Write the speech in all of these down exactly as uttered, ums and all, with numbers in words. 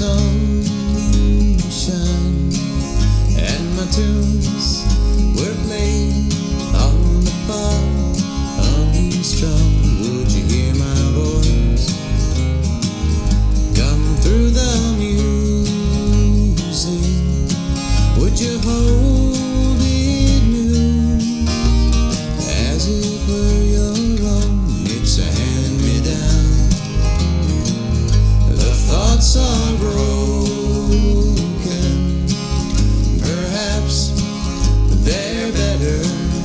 sunshine, and my tunes were played on the bar, unstrung. Would you hear my voice come through the music? Would you hold it new as it were your own? It's a hand-me-down. The thoughts are broken. Perhaps they're better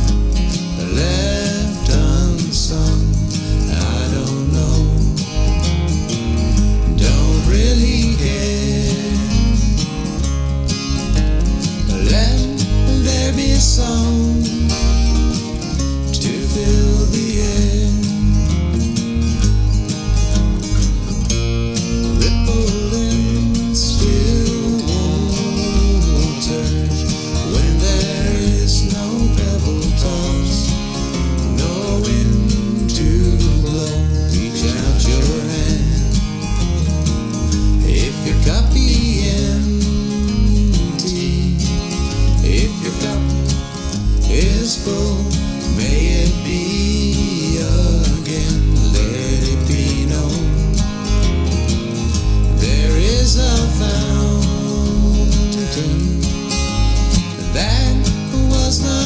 left unsung. I don't know. Don't really care. Let there be a song to fill the air. Ripple in still waters when there is no pebble toss, no wind to blow. Reach out your hand. If your cup be empty, if your cup is full, may it be again. Let it be known there is a fountain that was not